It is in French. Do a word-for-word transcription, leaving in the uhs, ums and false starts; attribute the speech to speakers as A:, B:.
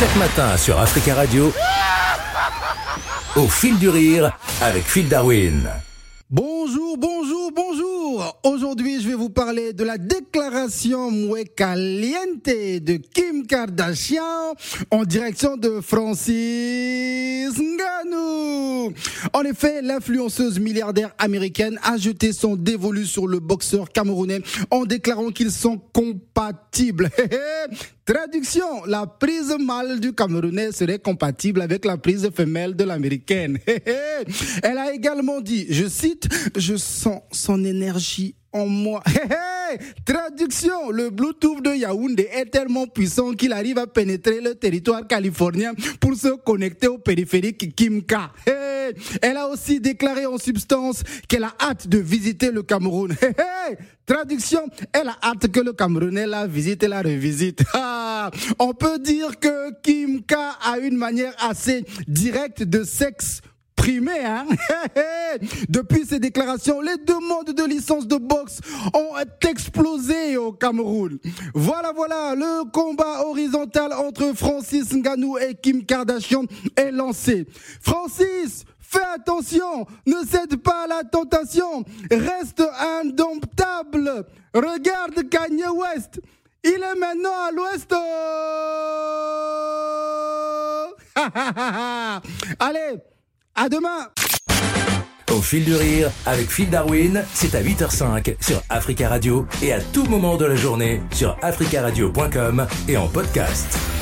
A: Chaque matin sur Africa Radio, au fil du rire avec Phil Darwin.
B: Bonjour, bonjour, bonjour. Aujourd'hui, je vais vous parler de la déclaration Muy Caliente de Kim Kardashian en direction de Francis Ngannou. En effet, l'influenceuse milliardaire américaine a jeté son dévolu sur le boxeur camerounais en déclarant qu'ils sont compatibles. Traduction, la prise mâle du Camerounais serait compatible avec la prise femelle de l'Américaine. Elle a également dit, je cite, « Je sens son énergie en moi. » Traduction, le Bluetooth de Yaoundé est tellement puissant qu'il arrive à pénétrer le territoire californien pour se connecter au périphérique Kimka. Elle a aussi déclaré en substance qu'elle a hâte de visiter le Cameroun. Traduction, elle a hâte que le Camerounais la visite et la revisite. On peut dire que Kimka a une manière assez directe de sexe primé, hein? Depuis ces déclarations, les demandes de licence de boxe ont explosé au Cameroun. Voilà, voilà, le combat horizontal entre Francis Ngannou et Kim Kardashian est lancé. Francis, fais attention, ne cède pas à la tentation, reste indomptable. Regarde Kanye West, il est maintenant à l'ouest. Allez, à demain.
A: Au fil du rire avec Phil Darwin, c'est à huit heures cinq sur Africa Radio et à tout moment de la journée sur africa radio point com et en podcast.